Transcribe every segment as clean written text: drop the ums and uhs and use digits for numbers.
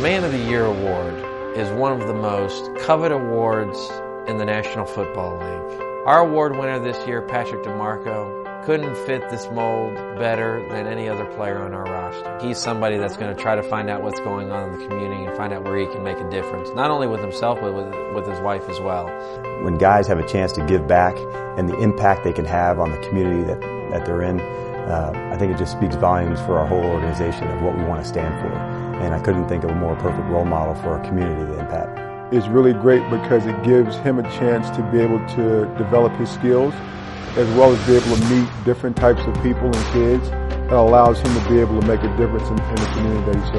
Man of the Year award is one of the most coveted awards in the National Football League. Our award winner this year, Patrick DiMarco, couldn't fit this mold better than any other player on our roster. He's somebody that's going to try to find out what's going on in the community and find out where he can make a difference, not only with himself, but with his wife as well. When guys have a chance to give back and the impact they can have on the community that they're in, I think it just speaks volumes for our whole organization of what we want to stand for. And I couldn't think of a more perfect role model for our community to impact. It's really great because it gives him a chance to be able to develop his skills as well as be able to meet different types of people and kids that allows him to be able to make a difference in the community that he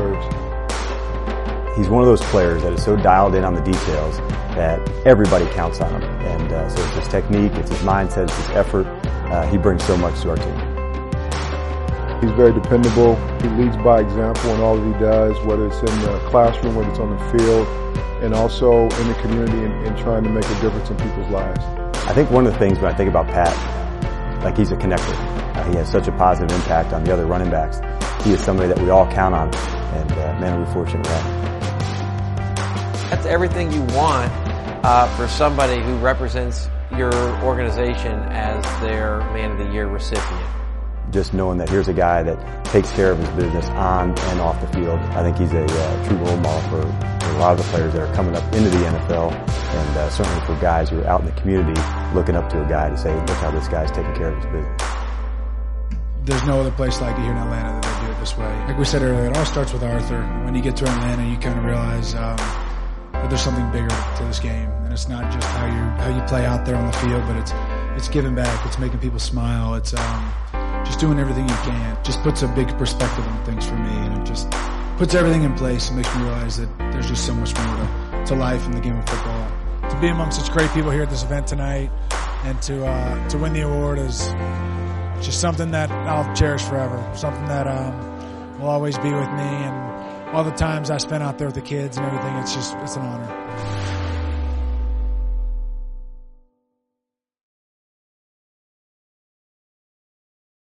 serves. He's one of those players that is so dialed in on the details that everybody counts on him. And so it's his technique, it's his mindset, it's his effort. He brings so much to our team. He's very dependable. He leads by example in all that he does, whether it's in the classroom, whether it's on the field, and also in the community and trying to make a difference in people's lives. I think one of the things when I think about Pat, like he's a connector. He has such a positive impact on the other running backs. He is somebody that we all count on, and man, are we fortunate to have him. That's everything you want for somebody who represents your organization as their Man of the Year recipient. Just knowing that here's a guy that takes care of his business on and off the field. I think he's a true role model for a lot of the players that are coming up into the NFL, and certainly for guys who are out in the community looking up to a guy to say, look how this guy's taking care of his business. There's no other place like it here in Atlanta that they do it this way. Like we said earlier, it all starts with Arthur. When you get to Atlanta, you kind of realize that there's something bigger to this game, and it's not just how you play out there on the field, but it's giving back. It's making people smile. It's just doing everything you can. Just puts a big perspective on things for me, and it just puts everything in place and makes me realize that there's just so much more to life in the game of football. To be among such great people here at this event tonight and to win the award is just something that I'll cherish forever, something that will always be with me, and all the times I spent out there with the kids and everything, it's an honor.